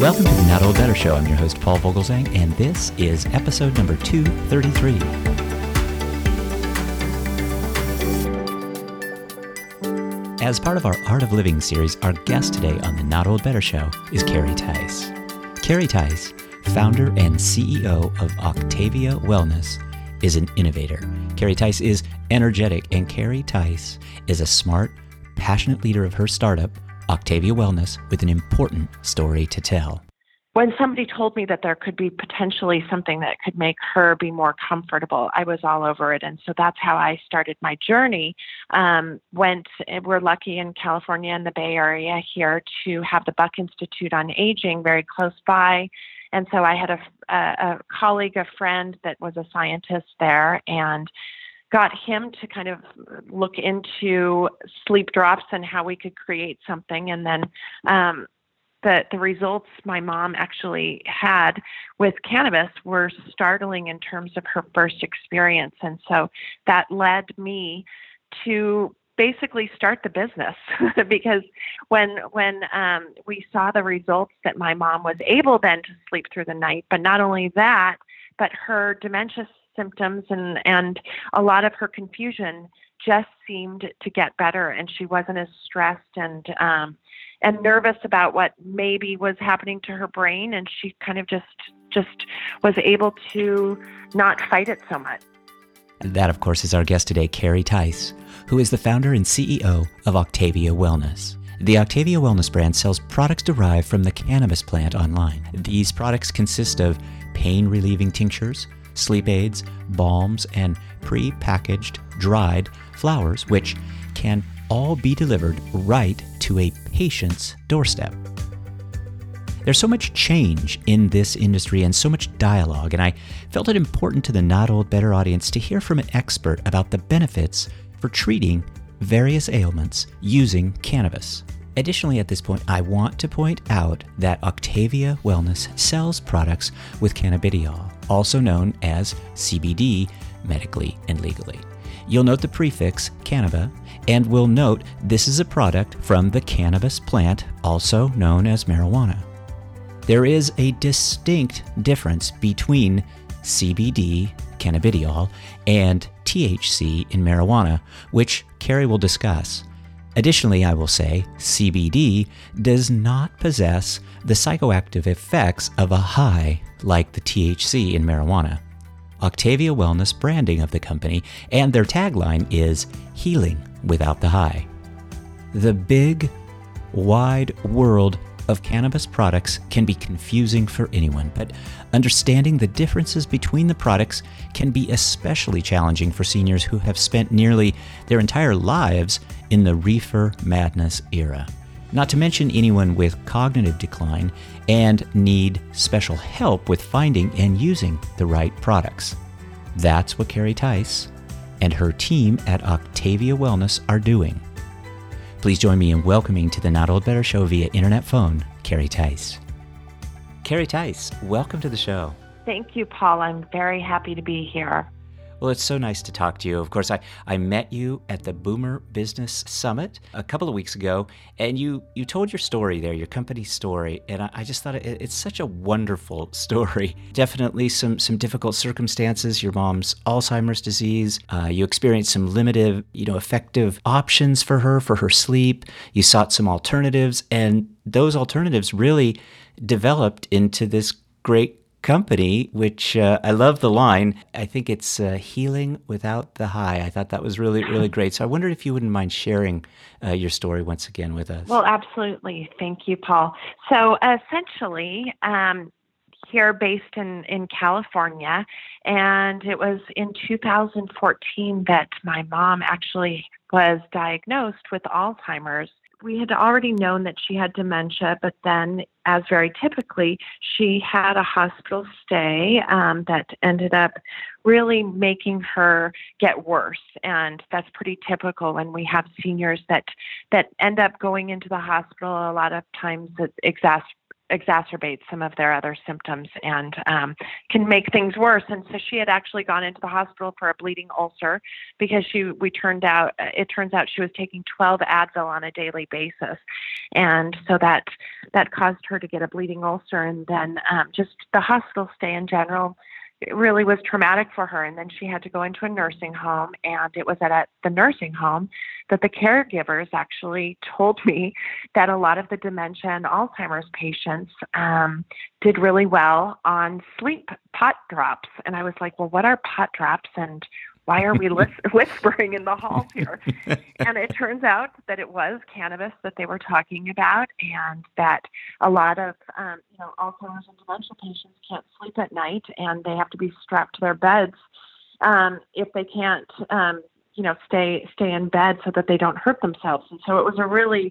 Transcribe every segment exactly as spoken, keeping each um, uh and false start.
Welcome to the Not Old Better Show. I'm your host, Paul Vogelzang, and this is episode number two thirty-three. As part of our Art of Living series, our guest today on the Not Old Better Show is Carrie Tice. Carrie Tice, founder and C E O of Octavia Wellness, is an innovator. Carrie Tice is energetic, and Carrie Tice is a smart, passionate leader of her startup, Octavia Wellness, with an important story to tell. When somebody told me that there could be potentially something that could make her be more comfortable, I was all over it. And so that's how I started my journey. Um, went, we're lucky in California in the Bay Area here to have the Buck Institute on Aging very close by. And so I had a, a, a colleague, a friend that was a scientist there, and got him to kind of look into sleep drops and how we could create something. And then um, the the results my mom actually had with cannabis were startling in terms of her first experience. And so that led me to basically start the business because when when um, we saw the results that my mom was able then to sleep through the night, but not only that, but her dementia symptoms and, and a lot of her confusion just seemed to get better, and she wasn't as stressed and um, and nervous about what maybe was happening to her brain, and she kind of just just was able to not fight it so much. That, of course, is our guest today, Carrie Tice, who is the founder and C E O of Octavia Wellness. The Octavia Wellness brand sells products derived from the cannabis plant online. These products consist of pain-relieving tinctures, sleep aids, balms, and pre-packaged dried flowers, which can all be delivered right to a patient's doorstep. There's so much change in this industry and so much dialogue, and I felt it important to the Not Old Better audience to hear from an expert about the benefits for treating various ailments using cannabis. Additionally, at this point, I want to point out that Octavia Wellness sells products with cannabidiol, also known as C B D, medically and legally. You'll note the prefix cannaba, and we'll note this is a product from the cannabis plant, also known as marijuana. There is a distinct difference between C B D, cannabidiol, and T H C in marijuana, which Carrie will discuss. Additionally, I will say C B D does not possess the psychoactive effects of a high like the T H C in marijuana. Octavia Wellness branding of the company and their tagline is healing without the high. The big, wide world of cannabis products can be confusing for anyone, but understanding the differences between the products can be especially challenging for seniors who have spent nearly their entire lives in the reefer madness era. Not to mention anyone with cognitive decline and need special help with finding and using the right products. That's what Carrie Tice and her team at Octavia Wellness are doing. Please join me in welcoming to the Not Old Better Show via internet phone, Carrie Tice. Carrie Tice, welcome to the show. Thank you, Paul. I'm very happy to be here. Well, it's so nice to talk to you. Of course, I, I met you at the Boomer Business Summit a couple of weeks ago, and you, you told your story there, your company's story, and I, I just thought it, it's such a wonderful story. Definitely some, some difficult circumstances, your mom's Alzheimer's disease. Uh, you experienced some limited, you know, effective options for her, for her sleep. You sought some alternatives, and those alternatives really developed into this great company, which uh, I love the line. I think it's uh, healing without the high. I thought that was really, really great. So I wondered if you wouldn't mind sharing uh, your story once again with us. Well, absolutely. Thank you, Paul. So essentially, um, here based in, in California, and it was in two thousand fourteen that my mom actually was diagnosed with Alzheimer's. We had already known that she had dementia, but then, as very typically, she had a hospital stay um, that ended up really making her get worse. And that's pretty typical when we have seniors that, that end up going into the hospital. A lot of times it exas- exacerbate some of their other symptoms and um, can make things worse. And so she had actually gone into the hospital for a bleeding ulcer because she we turned out it turns out she was taking twelve Advil on a daily basis, and so that that caused her to get a bleeding ulcer, and then um, just the hospital stay in general. It really was traumatic for her. And then she had to go into a nursing home. And it was at a, the nursing home that the caregivers actually told me that a lot of the dementia and Alzheimer's patients um, did really well on sleep pot drops. And I was like, well, what are pot drops? And why are we lis- whispering in the halls here? And it turns out that it was cannabis that they were talking about, and that a lot of um, you know Alzheimer's and dementia patients can't sleep at night, and they have to be strapped to their beds um, if they can't um, you know stay stay in bed so that they don't hurt themselves. And so it was a really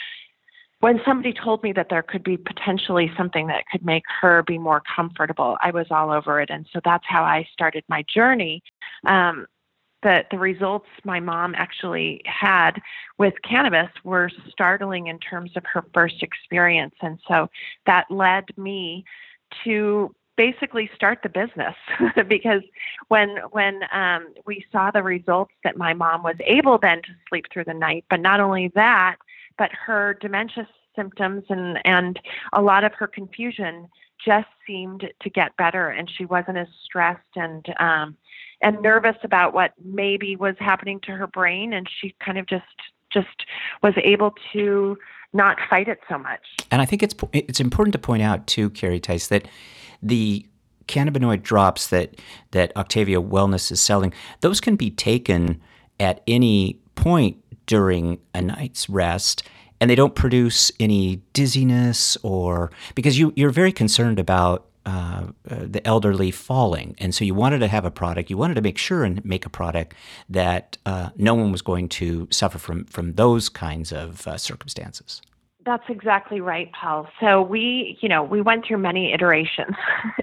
when somebody told me that there could be potentially something that could make her be more comfortable, I was all over it. And so that's how I started my journey. Um, the, the results my mom actually had with cannabis were startling in terms of her first experience. And so that led me to basically start the business because when when um, we saw the results that my mom was able then to sleep through the night, but not only that, but her dementia symptoms and, and a lot of her confusion just seemed to get better, and she wasn't as stressed and um, and nervous about what maybe was happening to her brain, and she kind of just just was able to not fight it so much. And I think it's it's important to point out too, Carrie Tice, that the cannabinoid drops that that Octavia Wellness is selling, those can be taken at any point during a night's rest, and they don't produce any dizziness or because you you're very concerned about uh, uh, the elderly falling, and so you wanted to have a product. You wanted to make sure and make a product that uh, no one was going to suffer from from those kinds of uh, circumstances. That's exactly right, Paul. So we, you know, we went through many iterations,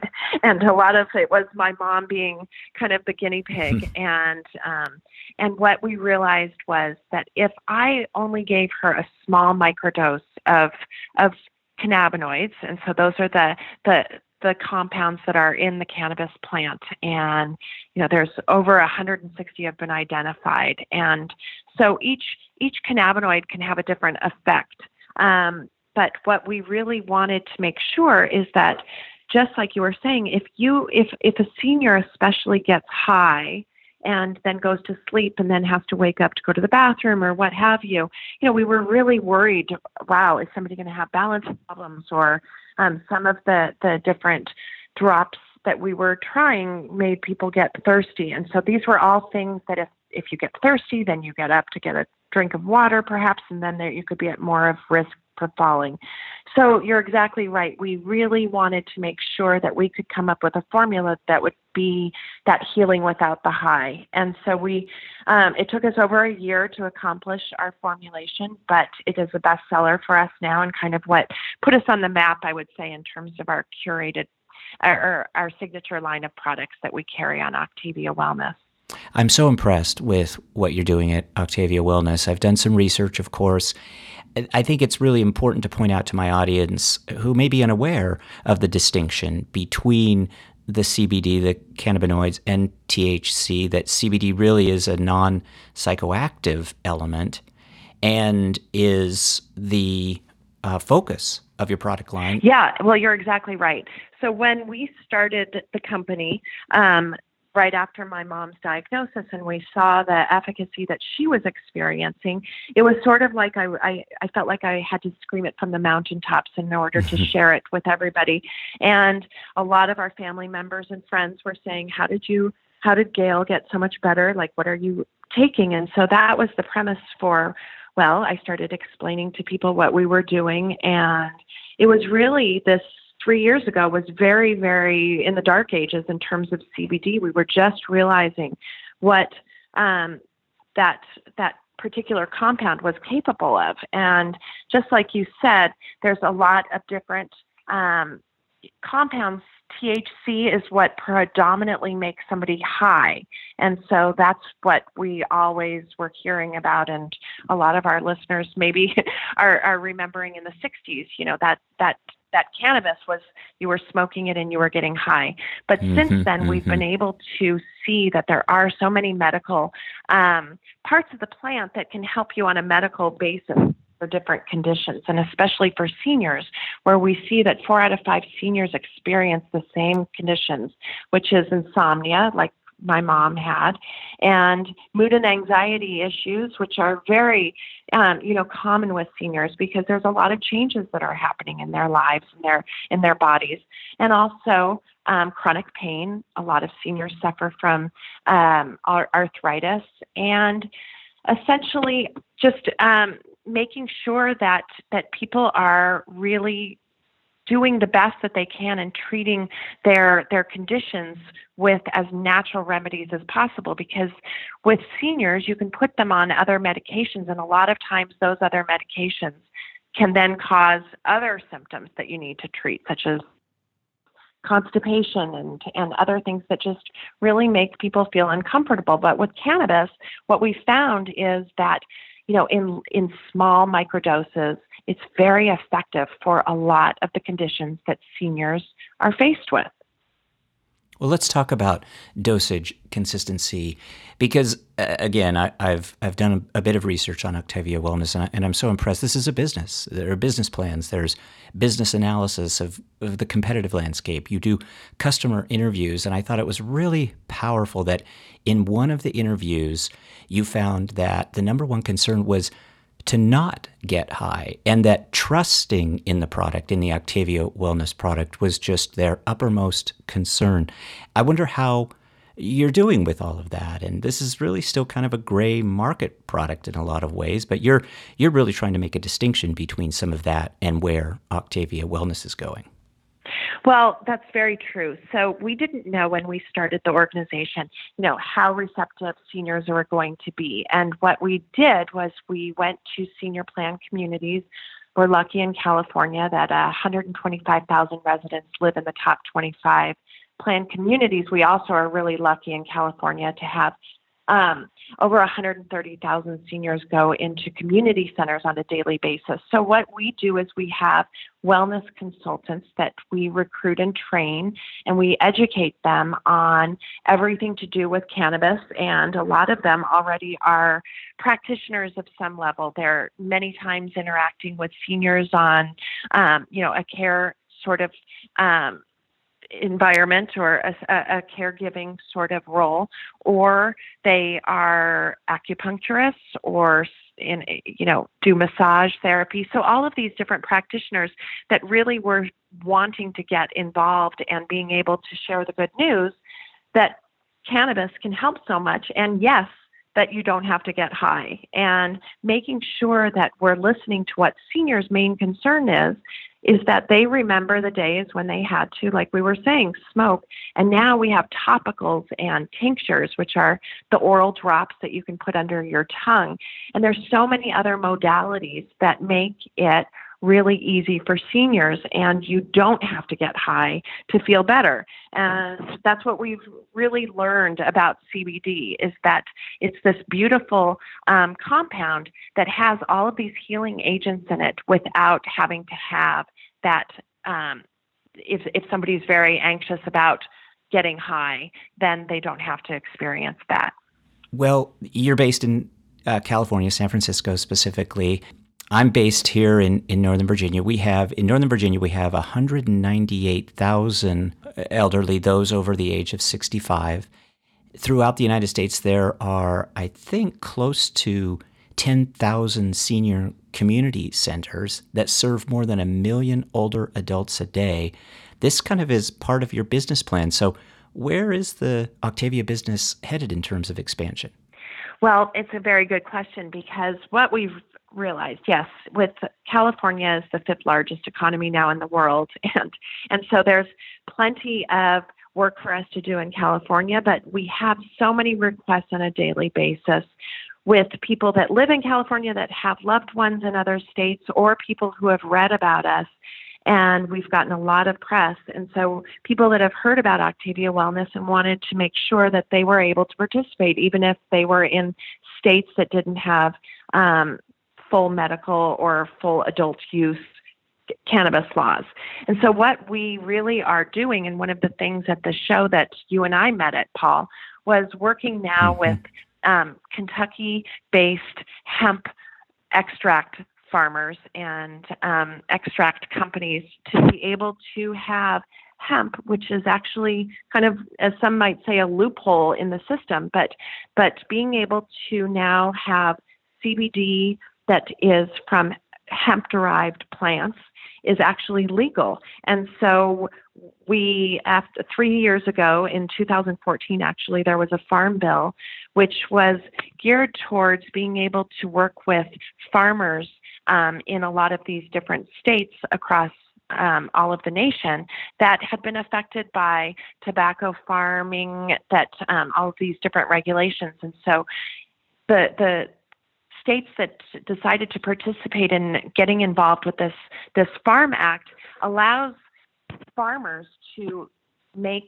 and a lot of it was my mom being kind of the guinea pig. and um, and what we realized was that if I only gave her a small microdose of of cannabinoids, and so those are the the the compounds that are in the cannabis plant, and you know, there's over one hundred sixty have been identified, and so each each cannabinoid can have a different effect. Um, but what we really wanted to make sure is that, just like you were saying, if you if if a senior especially gets high and then goes to sleep and then has to wake up to go to the bathroom or what have you, you know, we were really worried, wow, is somebody going to have balance problems? Or um, some of the, the different drops that we were trying made people get thirsty. And so these were all things that if, if you get thirsty, then you get up to get a drink of water perhaps, and then there, you could be at more of risk for falling. So you're exactly right. We really wanted to make sure that we could come up with a formula that would be that healing without the high. And so we, um, it took us over a year to accomplish our formulation, but it is a bestseller for us now and kind of what put us on the map, I would say, in terms of our curated, our, our signature line of products that we carry on Octavia Wellness. I'm so impressed with what you're doing at Octavia Wellness. I've done some research, of course. I think it's really important to point out to my audience who may be unaware of the distinction between the C B D, the cannabinoids, and T H C, that C B D really is a non-psychoactive element and is the uh, focus of your product line. Yeah, well, you're exactly right. So when we started the company, um, right after my mom's diagnosis, and we saw the efficacy that she was experiencing, it was sort of like I, I, I felt like I had to scream it from the mountaintops in order to share it with everybody. And a lot of our family members and friends were saying, how did you, how did Gail get so much better? Like, what are you taking? And so that was the premise for, well, I started explaining to people what we were doing. And it was really this three years ago was very, very in the dark ages in terms of C B D. We were just realizing what um, that that particular compound was capable of. And just like you said, there's a lot of different um, compounds. T H C is what predominantly makes somebody high. And so that's what we always were hearing about. And a lot of our listeners maybe are, are remembering in the sixties, you know, that, that that cannabis was, you were smoking it and you were getting high. But Mm-hmm, since then, we've mm-hmm. been able to see that there are so many medical um, parts of the plant that can help you on a medical basis for different conditions, and especially for seniors, where we see that four out of five seniors experience the same conditions, which is insomnia, like my mom had, and mood and anxiety issues, which are very, um, you know, common with seniors because there's a lot of changes that are happening in their lives and their in their bodies, and also um, chronic pain. A lot of seniors suffer from um, arthritis, and essentially just um, making sure that that people are really doing the best that they can and treating their their conditions with as natural remedies as possible. Because with seniors, you can put them on other medications, and a lot of times those other medications can then cause other symptoms that you need to treat, such as constipation and and other things that just really make people feel uncomfortable. But with cannabis, what we found is that, you know, in in small microdoses, it's very effective for a lot of the conditions that seniors are faced with. Well, let's talk about dosage consistency, because uh, again, I, I've I've done a, a bit of research on Octavia Wellness, and, I, and I'm so impressed. This is a business. There are business plans. There's business analysis of, of the competitive landscape. You do customer interviews, and I thought it was really powerful that in one of the interviews, you found that the number one concern was to not get high, and that trusting in the product, in the Octavia Wellness product, was just their uppermost concern. I wonder how you're doing with all of that. And this is really still kind of a gray market product in a lot of ways, but you're you're really trying to make a distinction between some of that and where Octavia Wellness is going. Well, that's very true. So we didn't know when we started the organization, you know, how receptive seniors were going to be. And what we did was we went to senior plan communities. We're lucky in California that uh, one hundred twenty-five thousand residents live in the top twenty-five plan communities. We also are really lucky in California to have Um, over one hundred thirty thousand seniors go into community centers on a daily basis. So what we do is we have wellness consultants that we recruit and train, and we educate them on everything to do with cannabis. And a lot of them already are practitioners of some level. They're many times interacting with seniors on, um, you know, a care sort of um, environment or a, a caregiving sort of role, or they are acupuncturists or in, you know, do massage therapy. So all of these different practitioners that really were wanting to get involved and being able to share the good news that cannabis can help so much. And yes, that you don't have to get high, and making sure that we're listening to what seniors' main concern is, is that they remember the days when they had to, like we were saying, smoke. And now we have topicals and tinctures, which are the oral drops that you can put under your tongue. And there's so many other modalities that make it really easy for seniors, and you don't have to get high to feel better. And that's what we've really learned about C B D, is that it's this beautiful um, compound that has all of these healing agents in it without having to have that. Um, if, if somebody's very anxious about getting high, then they don't have to experience that. Well, you're based in uh, California, San Francisco specifically. I'm based here in, in Northern Virginia. We have, in Northern Virginia, we have one hundred ninety-eight thousand elderly, those over the age of sixty-five. Throughout the United States, there are, I think, close to ten thousand senior community centers that serve more than a million older adults a day. This kind of is part of your business plan. So where is the Octavia business headed in terms of expansion? Well, it's a very good question, because what we've realized, yes, with California is the fifth largest economy now in the world. And, and so there's plenty of work for us to do in California, but we have so many requests on a daily basis with people that live in California that have loved ones in other states, or people who have read about us. And we've gotten a lot of press. And so people that have heard about Octavia Wellness and wanted to make sure that they were able to participate, even if they were in states that didn't have um, full medical or full adult use cannabis laws. And so what we really are doing, and one of the things at the show that you and I met at, Paul, was working now Mm-hmm. with um, Kentucky-based hemp extract farmers and um, extract companies to be able to have hemp, which is actually kind of, as some might say, a loophole in the system, but but being able to now have C B D that is from hemp-derived plants is actually legal. And so we, after three years ago, in two thousand fourteen, actually, there was a farm bill which was geared towards being able to work with farmers um, in a lot of these different states across um, all of the nation that had been affected by tobacco farming, that um, all of these different regulations. And so the the states that decided to participate in getting involved with this this Farm Act allows farmers to make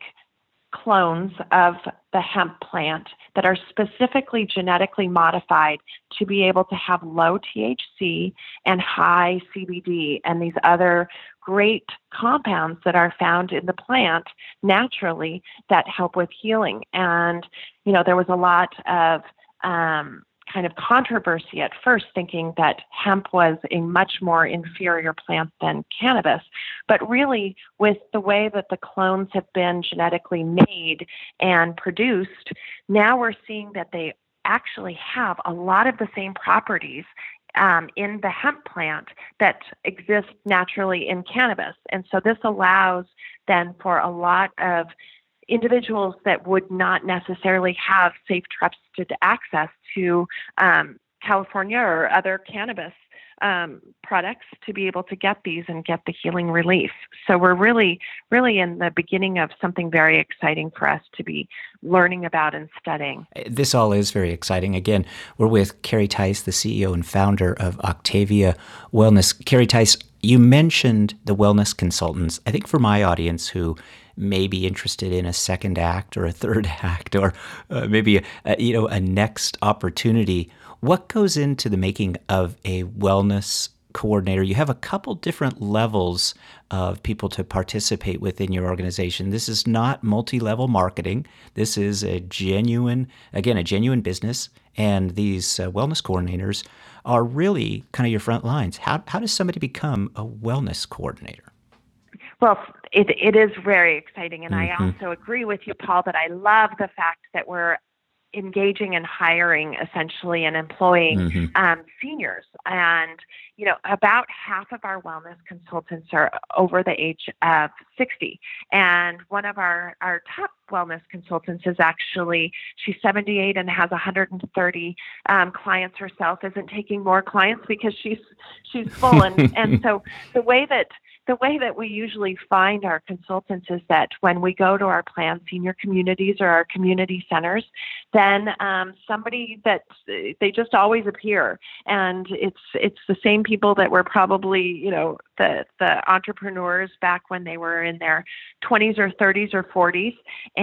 clones of the hemp plant that are specifically genetically modified to be able to have low T H C and high C B D and these other great compounds that are found in the plant naturally that help with healing. And, you know, there was a lot of um, kind of controversy at first, thinking that hemp was a much more inferior plant than cannabis. But really, with the way that the clones have been genetically made and produced, now we're seeing that they actually have a lot of the same properties um, in the hemp plant that exist naturally in cannabis. And so this allows then for a lot of individuals that would not necessarily have safe, trusted access to um, California or other cannabis um, products to be able to get these and get the healing relief. So we're really, really in the beginning of something very exciting for us to be learning about and studying. This all is very exciting. Again, we're with Carrie Tice, the C E O and founder of Octavia Wellness. Carrie Tice, you mentioned the wellness consultants. I think for my audience who may be interested in a second act or a third act or uh, maybe a, a, you know a next opportunity, what goes into the making of a wellness coordinator? You have a couple different levels of people to participate within your organization. This is not multi-level marketing. This is a genuine, again, a genuine business. And these uh, wellness coordinators are really kind of your front lines. How, how does somebody become a wellness coordinator? Well, it, it is very exciting. And Mm-hmm. I also agree with you, Paul, that I love the fact that we're engaging and hiring essentially and employing Mm-hmm. um, seniors. And, you know, about half of our wellness consultants are over the age of sixty. And one of our, our top wellness consultants is actually, she's seventy-eight and has one hundred thirty um, clients herself, isn't taking more clients because she's, she's full. And, and so the way that The way that we usually find our consultants is that when we go to our planned senior communities or our community centers, then um, somebody that they just always appear, and it's it's the same people that were probably you know the the entrepreneurs back when they were in their twenties or thirties or forties,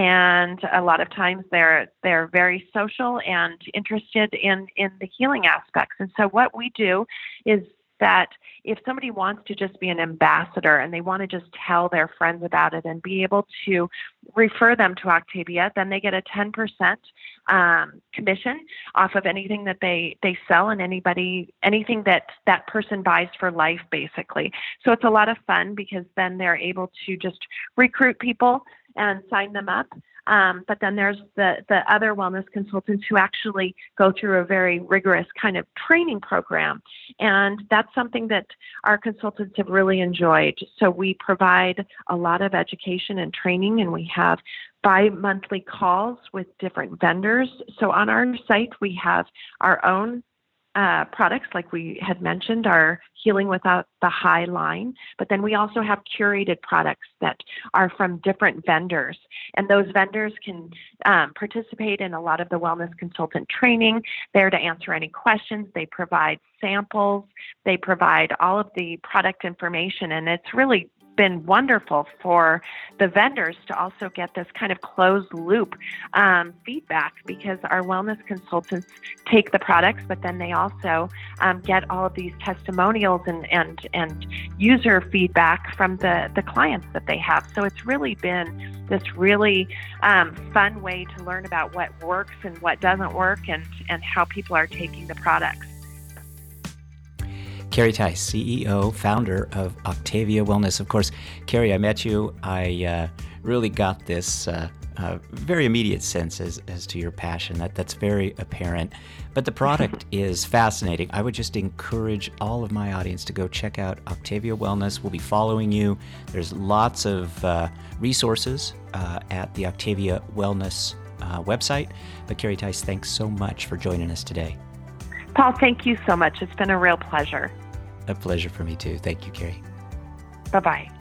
and a lot of times they're they're very social and interested in in the healing aspects. And so what we do is that if somebody wants to just be an ambassador and they want to just tell their friends about it and be able to refer them to Octavia, then they get a ten percent um, commission off of anything that they, they sell and anybody, anything that that person buys for life, basically. So it's a lot of fun because then they're able to just recruit people and sign them up. Um, but then there's the, the other wellness consultants who actually go through a very rigorous kind of training program. And that's something that our consultants have really enjoyed. So we provide a lot of education and training, and we have bi-monthly calls with different vendors. So on our site, we have our own Uh, products, like we had mentioned, are Healing Without the High line, but then we also have curated products that are from different vendors, and those vendors can um, participate in a lot of the wellness consultant training. They're to answer any questions. They provide samples. They provide all of the product information, and it's really been wonderful for the vendors to also get this kind of closed loop um, feedback, because our wellness consultants take the products, but then they also um, get all of these testimonials and, and, and user feedback from the, the clients that they have. So it's really been this really um, fun way to learn about what works and what doesn't work, and, and how people are taking the products. Carrie Tice, C E O, founder of Octavia Wellness. Of course, Carrie, I met you. I uh, really got this uh, uh, very immediate sense as, as to your passion. That That's very apparent. But the product is fascinating. I would just encourage all of my audience to go check out Octavia Wellness. We'll be following you. There's lots of uh, resources uh, at the Octavia Wellness uh, website. But Carrie Tice, thanks so much for joining us today. Paul, thank you so much. It's been a real pleasure. A pleasure for me too. Thank you, Carrie. Bye-bye.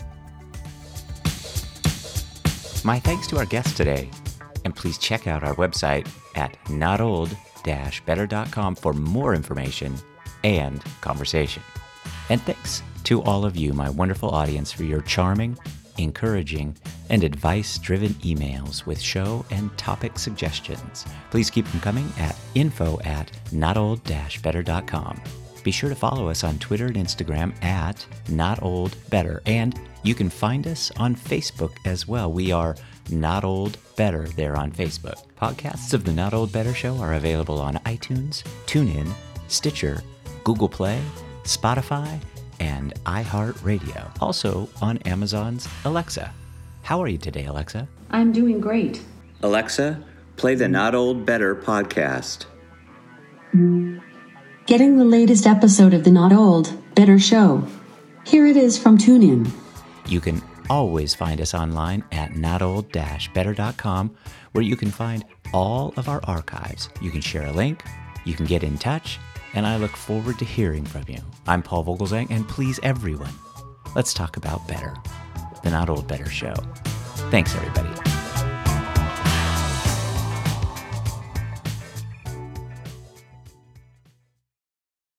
My thanks to our guest today. And please check out our website at not old dash better dot com for more information and conversation. And thanks to all of you, my wonderful audience, for your charming, encouraging, and advice-driven emails with show and topic suggestions. Please keep them coming at info at not old dash better dot com. Be sure to follow us on Twitter and Instagram at not old better, and you can find us on Facebook as well. We are Not Old Better there on Facebook. Podcasts of the Not Old Better Show are available on iTunes, TuneIn, Stitcher, Google Play, Spotify, and iHeartRadio. Also on Amazon's Alexa. How are you today, Alexa? I'm doing great. Alexa, play the Not Old Better podcast. Getting the latest episode of the Not Old Better Show. Here it is from TuneIn. You can always find us online at not old dash better dot com, where you can find all of our archives. You can share a link, you can get in touch, and I look forward to hearing from you. I'm Paul Vogelzang, and please, everyone, let's talk about better. The Not Old Better Show. Thanks, everybody.